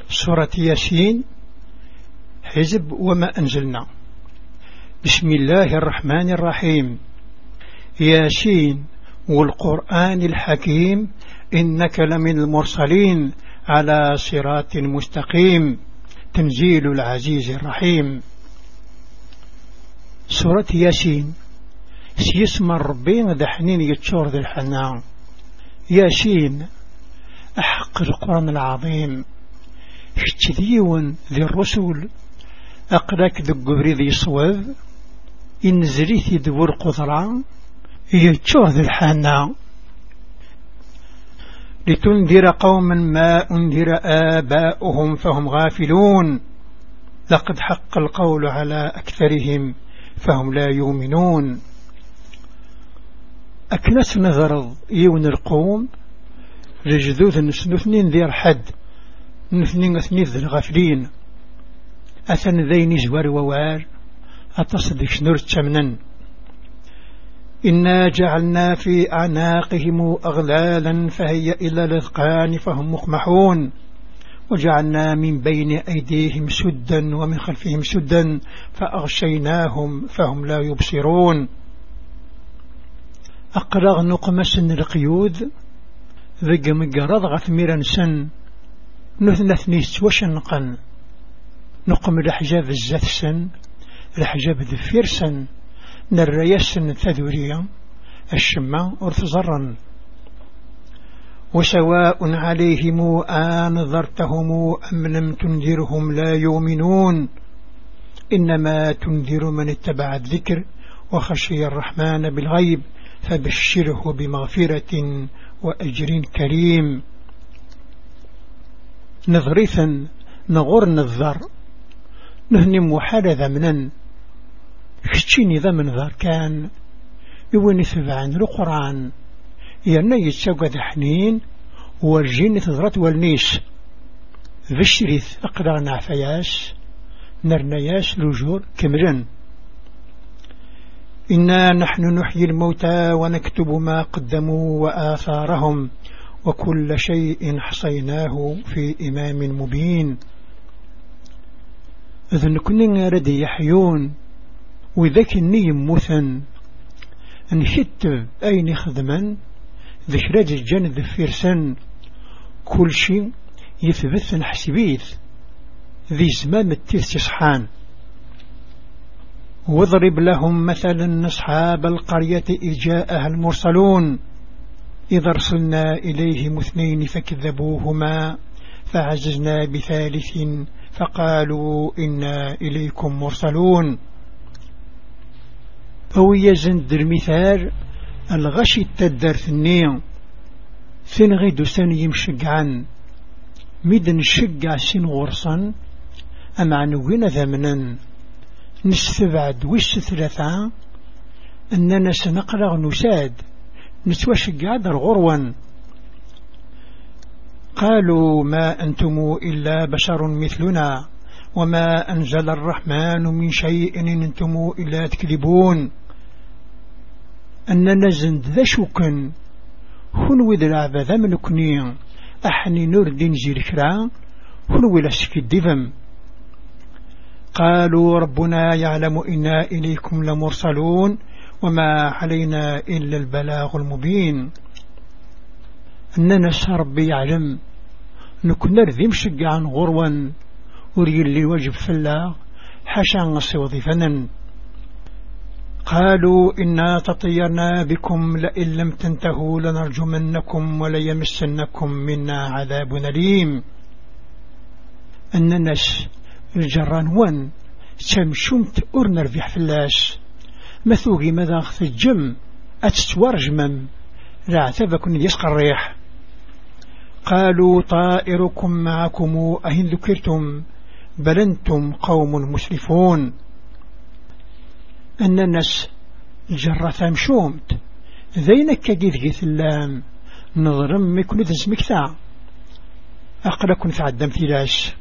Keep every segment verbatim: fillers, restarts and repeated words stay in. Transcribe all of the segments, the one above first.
سورة ياسين حزب وما أنزلنا. بسم الله الرحمن الرحيم. ياسين والقرآن الحكيم إنك لمن المرسلين على صراط مستقيم تنزيل العزيز الرحيم. سورة ياسين سيسمى ربين دحنين يتشور ذي الحنان. ياسين أحق القرآن العظيم اكتديون ذي الرسول أقلك ذي القبر ذي صواب إنزليث ذو القدران يتشور ذي الحنان لتنذر قوما ما أنذر آباؤهم فهم غافلون لقد حق القول على أكثرهم فهم لا يؤمنون. أكنس نظر يون القوم لجذوذ نسنثنين ذي الحد نثنين اثنين ذي الغافلين أثن ذين زوار ووار أتصدق شنور تشمنا. إنا جعلنا في أعناقهم أغلالا فهي إلى الأذقان فهم مقمحون وجعلنا من بين أيديهم سدا ومن خلفهم سدا فأغشيناهم فهم لا يبصرون. أقرغ نقمس القيود ذق مقرض غثميرا سن نثنثنيس وشنقا نقم الأحجاب الزث سن الأحجاب ذفير سن نريسن تذوريا الشماء أرتزرا وسواء عليهم آنذرتهم أم لم تنذرهم لا يؤمنون إنما تنذر من اتبع الذكر وخشي الرحمن بالغيب فبشره بمغفرة وأجر كريم. نظريثا نغور نظر نهنم محادثة منن كتشيني ذا من ذار كان يوني ثبعان القرآن يعني يتساقى ذا حنين والجين تضرط والنيس فشريث أقدر نعفياس نرنياس لجور كمرن. إنا نحن نحيي الموتى ونكتب ما قدموا وآثارهم وكل شيء حصيناه في إمام مبين. إذن كنا ردي يحيون وذاك النيم مثن نشت أين خدما ذكرات الجنة ذفيرسن كل شيء يثبت نحسبيث ذي زمام التيس تصحان. واضرب لهم مثلا أصحاب القرية إذ جاءها المرسلون إذ أرسلنا إليهم اثنين فكذبوهما فعززنا بثالث فقالوا إنا إليكم مرسلون. أو يزند المثال الغشي التدر ثنين ثن غيدو ثاني يمشقعا ميدن الشقع سن غرصا أم عنوين ذمنا نستبعد وش ثلاثة أننا سنقرأ نساد نتوشقع در غروا. قالوا ما أنتم إلا بشر مثلنا وما أنزل الرحمن من شيء إن أنتم إلا تكذبون. أننا زند ذا شكا هنو ذا العبذا من كنين أحني نرد نزير كرا هنو لسك الدفم. قالوا ربنا يعلم إنا إليكم لمرسلون وما علينا إلا البلاغ المبين. أننا ربي يعلم نكون نرذي مشقعا غروا وري اللي وجب فلا حاشا نصي وظيفنا. قالوا إنا تطيرنا بكم لئن لم تنتهوا لنرجمنكم وليمسنكم منا عذاب أليم. أننا الجران وان سمشمت أرنر في حفلاس مثوغي ماذا أخذ الجم أتتورجمم لا اعتبكن يسقى الريح. قالوا طائركم معكم أهن ذكرتم بل أنتم قوم مسرفون. أن الناس الجرة مشومت ذينك كجيث جيث اللام نظرم مكن ذزمك ثا أقلكن تعدم ثلاث.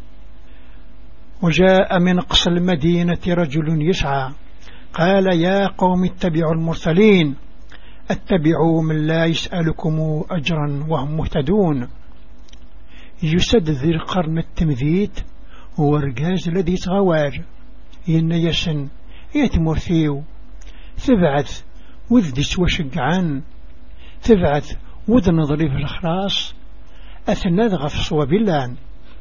وجاء من قصى المدينة رجل يسعى قال يا قوم اتبعوا المرسلين اتبعوا من لا يسألكم أجرا وهم مهتدون. يسد ذي القرن التمذيت هو الرجاز الذي يتغوار ين يسن يتمرثيو ثبعت وذدس وشقعان ثبعت وذن ظريف الخراص أثنى غف صواب اللان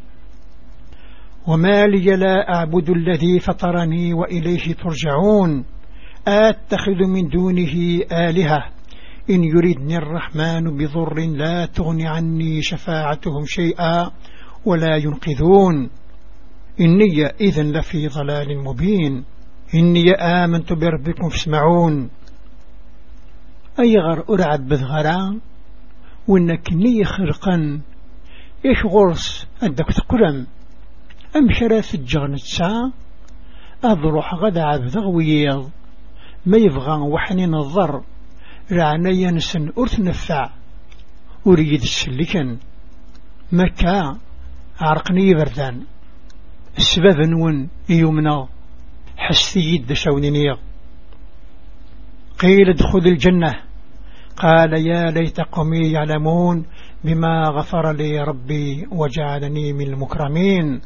وما لي لا أعبد الذي فطرني وإليه ترجعون أتخذ من دونه آلهة إن يردني الرحمن بضر لا تغني عني شفاعتهم شيئا ولا ينقذون إني إذن لفي ضلال مبين إني آمنت بربكم فاسمعون أيغر أرعب بذغران وإنك ني خرقا إيش غرس أدك تقرم أم شراث الجغن الساعة أضرح غدا عبذغ ويض ما يبغى وحنين الضر رعنا ينسن أرث نفع أريد السلكا مكا عرقني بردان السبب نون يومنا حستي يد شونيني قيل ادخل الجنة قال يا ليت قومي يعلمون بما غفر لي ربي وجعلني من المكرمين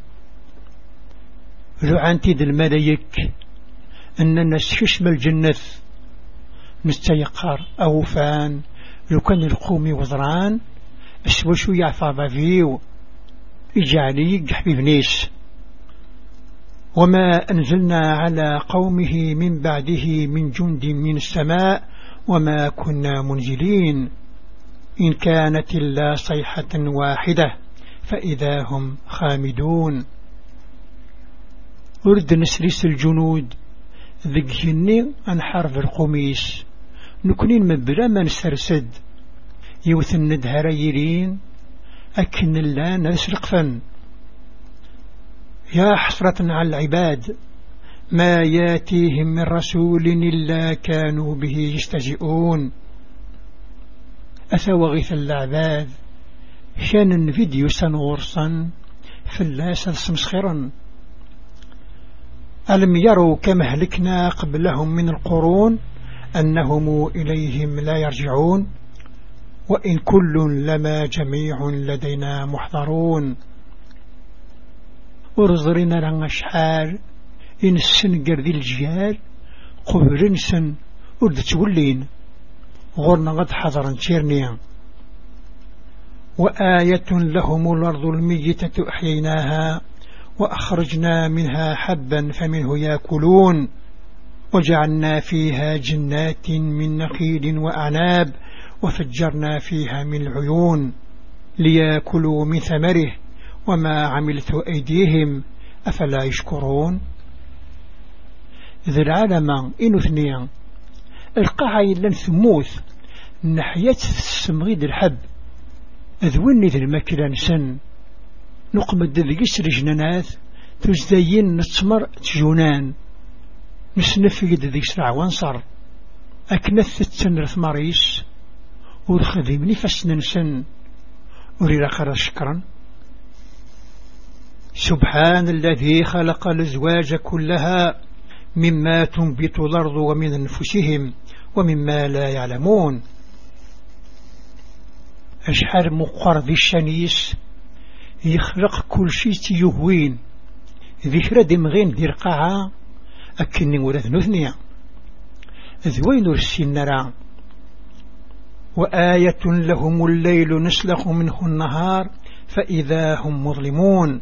لعنتي ذي الملايك أننا ششم الجنة نستيقر أوفان لو كان القومي وزران أسوشو يعفى بفيو إجعلي حبيبنيس وما أنزلنا على قومه من بعده من جند من السماء وما كنا منزلين إن كانت إلا صيحة واحدة فإذا هم خامدون أرد نسرس الجنود ذقهني عن حرف القميس نكونين من بلا ما نسترسد يوثن ندهريرين أكن الله نسرق فن يا حسرة على العباد ما ياتيهم من رسول إلا كانوا به يستهزئون أثوغث العباد كان فيديو سنورصا فلاس السمسخرا ألم يروا كما هلكنا قبلهم من القرون أنهم إليهم لا يرجعون وإن كل لما جميع لدينا محضرون ورزرنا لنا شحال إن السن قرذي الجيال قبر نسن ورد تولين غرنا قد حضرا تيرنيا وآية لهم الأرض الميتة أحييناها وأخرجنا منها حبا فمنه يأكلون وجعلنا فيها جنات من نخيل وأعناب وفجرنا فيها من العيون ليأكلوا من ثمره وما عملت أيديهم أفلا يشكرون ذي العالم إنو ثنيا القاعة إلا ثموث نحية السمغيد الحب أذوني ذي المكلان سن نقمد ذي قسر جنانات تزدين نتمر تجونان نسنفيد ذي سرع وانصر أكنث التنرث مريس ورخذي نفس ننسن ورير آخر شكرا سبحان الذي خلق الأزواج كلها مما تنبت الأرض ومن أنفسهم ومما لا يعلمون أشحال مقرض الشنيس يخلق كل شيء يهوين ذكرى دمغين دير قاعة أكني ورث نثنيا ذوين السنرا وآية لهم الليل نسلخ منه النهار فإذا هم مظلمون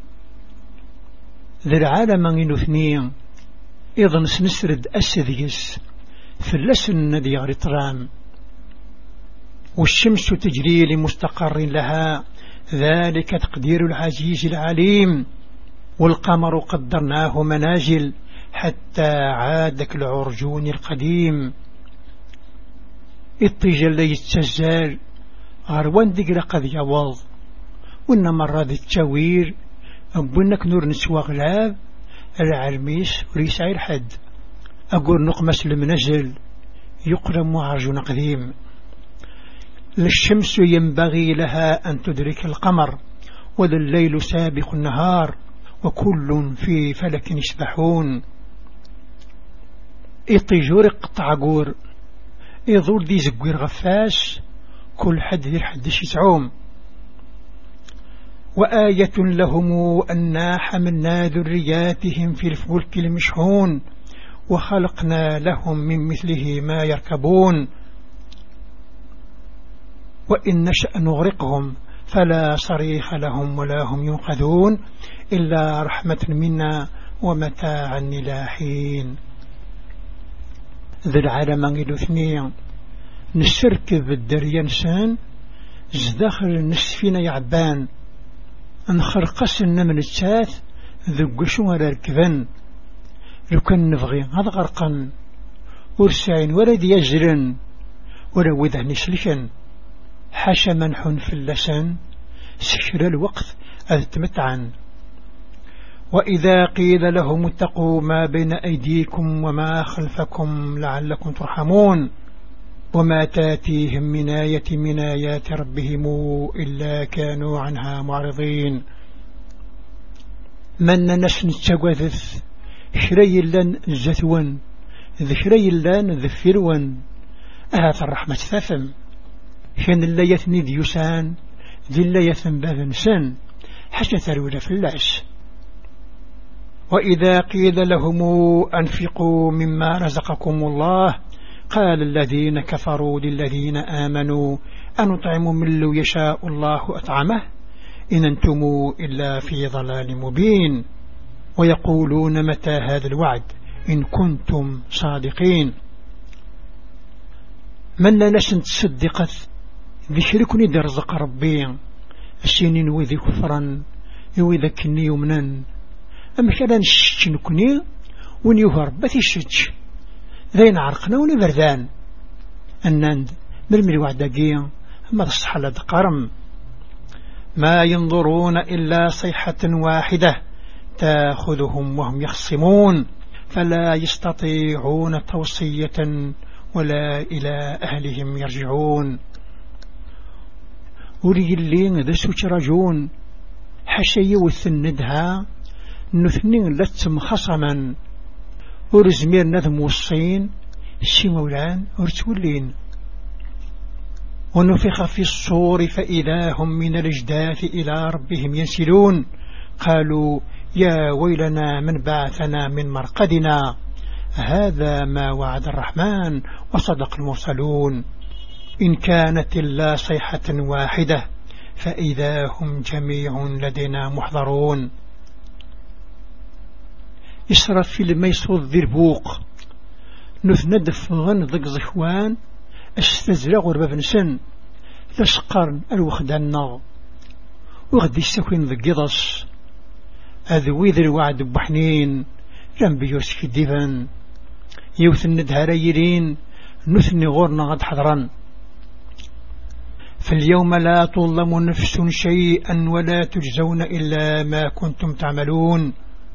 ذي العالم نثنيا إذن سنسرد أسذيس فلسن ذي غرطرام والشمس تجري لمستقر لها ذلك تقدير العزيز العليم والقمر قدرناه منازل حتى عاد كالعرجون القديم الطيجل لي التزال غروان دقل قد يوض وإنما الراضي التوير أبنك نور نسوى غلاب العرميس وريسعي الحد أقول نقمس المنزل يقرم عرجون قديم للشمس ينبغي لها أن تدرك القمر وذا الليل سابق النهار وكل في فلك يسبحون إطيجور قطع قور إذور دي زقوير غفاس كل حد ذي حد شتعوم وآية لهم أنا حملنا ذرياتهم في الفلك المشحون وخلقنا لهم من مثله ما يركبون وإن نشأ نغرقهم فلا صريخ لهم ولا هم ينقذون إلا رحمة منا ومتاعا إلى حين. ذي العالم الاثنين نسركب الدريانسان زداخل نسفين يعبان نخرقسنا من التاث ذقشو ولا ركبان لو كان نبغي هذا غرقا ورسعين ولا ديجرن ولا وذا نسلكن حاشا منحن في اللسان سكر الوقت أذتمتعا. وإذا قيل لهم اتقوا ما بين أيديكم وما خلفكم لعلكم ترحمون وما تاتيهم من آية من آيات ربهم إلا كانوا عنها معرضين. من نسن التقوذث شري لن الزثون ذكري لن ذفرون أهات الرحمة ثفم كان اللي يثني ديوسان ذي اللي يثن باذنسان حتى ثرول في اللعش. وإذا قيل لهم أنفقوا مما رزقكم الله قال الذين كفروا للذين آمنوا أنطعم من لو يشاء الله أطعمه إن أنتم إلا في ضلال مبين ويقولون متى هذا الوعد إن كنتم صادقين. من لا نسن تصدقت ذكركني درزق ربي السنين وذي كفرا وذا كني يمنا أما كلا نشتنكني ونيوهر بثي الشتش ذين عرقنا ونبردان الناند مرمي الوعدقية ما تصح لد قرم ما ينظرون إلا صيحة واحدة تأخذهم وهم يخصمون فلا يستطيعون توصية ولا إلى أهلهم يرجعون. ولي اللي ذا سوترجون حشي وثندها نثنين لتم خصما ورزمير نذم والصين شي مولان ورتولين. ونفخ في الصور فإذا هم من الأجداث إلى ربهم ينسلون قالوا يا ويلنا من بعثنا من مرقدنا هذا ما وعد الرحمن وصدق المرسلون. إن كانت إلا صيحة واحدة فإذا هم جميع لدينا محضرون. إسرف في الميصود ذي البوق نثندف غن ضق زخوان استزرق ورباب نسن لسقرن الوخدان النغ وغدي السكوين ذي قضص أذوي ذي الوعد بحنين جنب يوسف الدفن يوثن ندهريرين نثني غورنا غد حضرا. فاليوم لا تظلم نفس شيئا ولا تجزون إلا ما كنتم تعملون.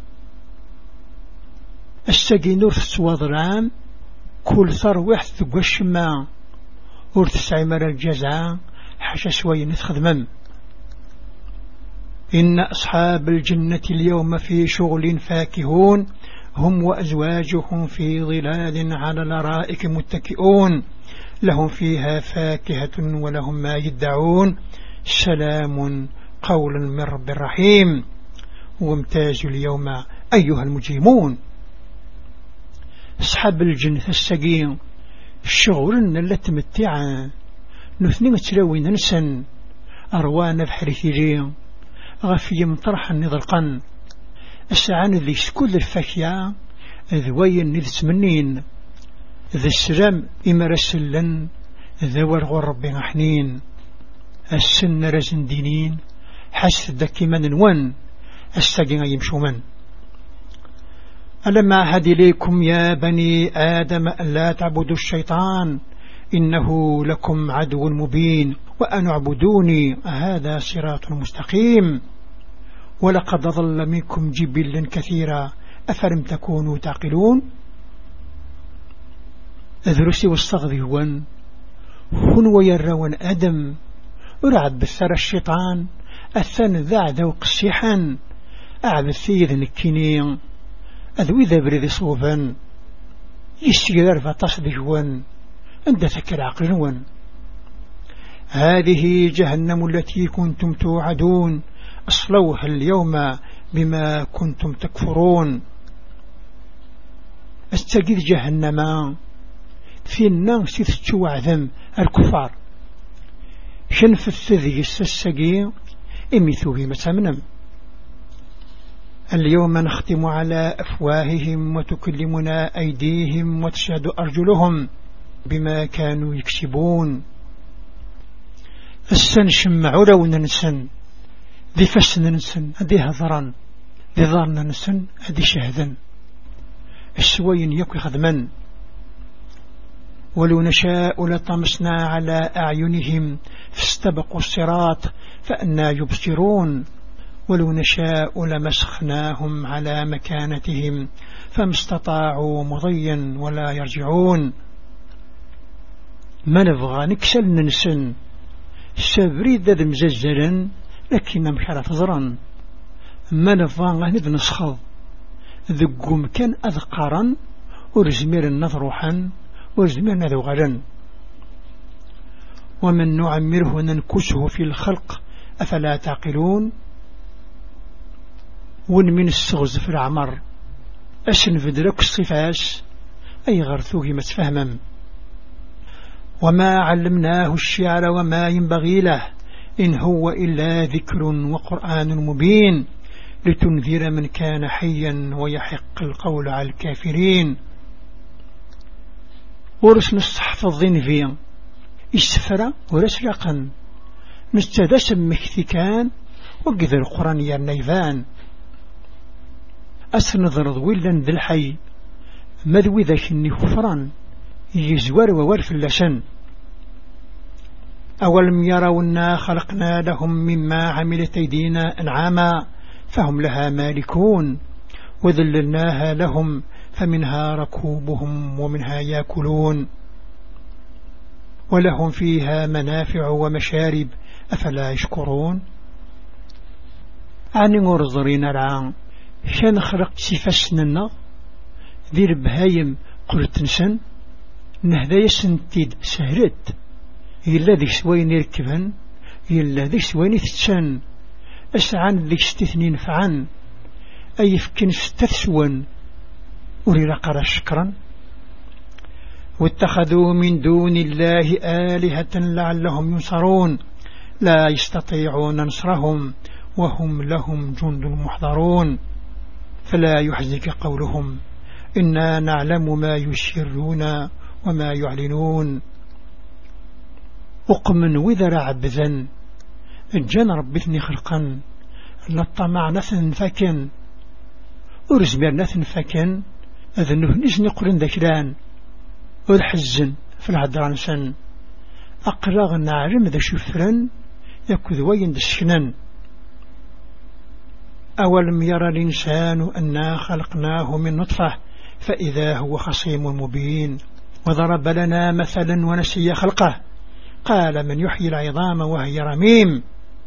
السجين في وضران كل ثروح ثقو الشماء ورتسعي مر الجزاء حاشا شوي نتخدمم. إن أصحاب الجنة اليوم في شغل فاكهون هم وأزواجهم في ظلال على الأرائك متكئون لهم فيها فاكهة ولهم ما يدعون سلام قولا من رب رحيم وامتازوا اليوم أيها المجرمون. أصحاب الجنة السقيم الشغل اللي تمتعا نثنين تلوي ننسن أروانا بحرثيجين غفي مطرحا نضرقا السعان ذي سكول الفاكية ذوين نذسمنين ذي السلام إما رسلن ذوى الغرب حنين السن رزن دينين حس دكي من ون السقين يمشو من. ألم أعهد إليكم يا بني آدم ألا تعبدوا الشيطان إنه لكم عدو مبين وأن اعبدوني هذا صراط مستقيم. ولقد ضل منكم جبلا كثيرا أفلم تكونوا تعقلون. أذرسي والصغذي هون هن ويرون أدم ورعب بثر الشيطان الثن ذا ذوق السيحان أعب الثيذ الكينين أذوي ذا بريد صوفا يستيقظ فتصدق هون عند ذكر عقل هون. هذه جهنم التي كنتم توعدون اصلوها اليوم بما كنتم تكفرون. استجد جهنم في الناس ستشو عذم الكفار شنف الثذي السسقي امثوا بما تمنم. اليوم نختم على أفواههم وتكلمنا أيديهم وتشهد أرجلهم بما كانوا يكسبون. السن شمعوا لو ننسن ذي فسن ننسن ذي هضرا ذي ضار ننسن ذي شهدا السوين يكوي خدما. ولو نشاء لطمسنا على أعينهم فاستبقوا الصراط فأنا يبصرون. ولو نشاء لمسخناهم على مكانتهم فما استطاعوا مضيا ولا يرجعون. ما نبغى نكسل ننسن سابريد ذا مزجلا لكن مشارة تزرا. ما نبغى ند نسخض ذقو مكان أذقارا ورزمير النظروحا ورزمير نذوغلا. ومن نعمره ننكسه في الخلق أفلا تعقلون. ون من السغز في العمر أسن فدرك الصفاس أي غرثوه ما تفهمم. وما علمناه الشعر وما ينبغي له إن هو إلا ذكر وقرآن مبين لتنذر من كان حيا ويحق القول على الكافرين. ورسن الصحف الظنفي استفرى ورسلقا نستدس مكثكان وقذر القرآن يا النيفان. أسنظر ضولا ذي الحي مذوي ذاك النفران يزور وورف اللسن. أولم يرونا خلقنا لهم مما عملت أيدينا أنعاما فهم لها مالكون وذللناها لهم فمنها ركوبهم ومنها يأكلون ولهم فيها منافع ومشارب أفلا يشكرون. عني مرضرين العام شان خلق سفسننا ذي ربهايم قلت نسن نهذا يسنتيد سهرت إلا ذي سوين يركبن إلا ذي سوين تتسن أسعان ذي استثنين فعن أي فكن استثسون أري لقر شكرا. واتخذوا من دون الله آلهة لعلهم ينصرون لا يستطيعون نصرهم وهم لهم جند محضرون. فلا يحزنك قولهم إنا نعلم ما يسرون وما يعلنون. أقمن وذر عبذا الجن ربثني خلقا للطمع نثن فكن ورزمير نثن فكن أذنه نجني قرن ذكران والحزن في العدران سن أقرغ نعلم ذا شفرا يكذ وين دسكنا. أولم يرى الإنسان أنا خلقناه من نطفة فإذا هو خصيم مبين. وضرب لنا مثلا ونسي خلقه قال من يحيي العظام وهي رميم.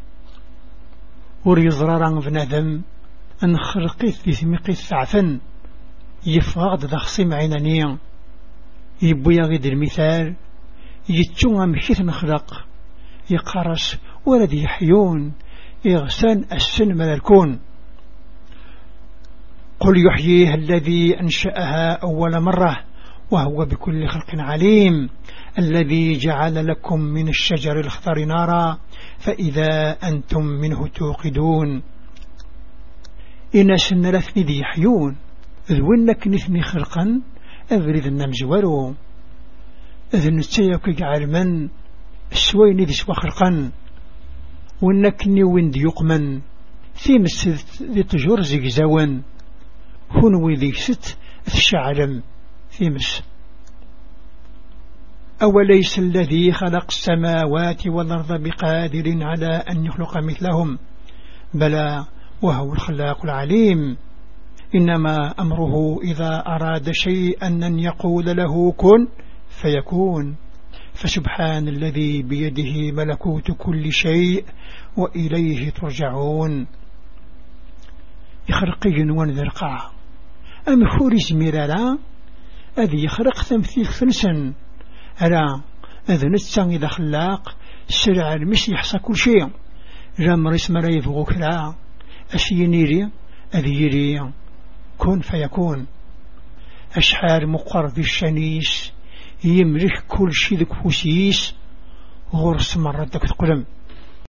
وريزرارا فنذم أن خلقيت لثمقي الثعفن يفغض ذا خصيم عينانيا يبو يغيد المثال يتشوى مشيث نخلق يقرس ولد يحيون يغسان السن من الكون. قل يحييها الذي أنشأها أول مرة وهو بكل خلق عليم. الذي جعل لكم من الشجر الأخضر نارا فإذا أنتم منه توقدون. إن سن لثني ذي يحيون ذوينك نثني خلقا أبرد النمزورو إذن نتسيك علما السوين ذي سوى خلقا وإنك وين ذي يقمن في مسد ذي تجور زيزاون هنوي ذي ست الشعلم في مس. أوليس الذي خلق السماوات والأرض بقادر على أن يخلق مثلهم بلى وهو الخلاق العليم. إنما أمره إذا أراد شيئا أن يقول له كن فيكون. فسبحان الذي بيده ملكوت كل شيء وإليه ترجعون. يخرقي ونذرقع أم خورج ميرالا أذي يخرق تمثيل ثلثا ألا أذن السان إذا خلاق سرع المسي يحصى كل شيء جامر اسم ريف غكرا أشينيري أذيري كن فيكون أشحار مقر في الشنيس يملك كل شي ذك فوسيس غرس مرة دك تقلم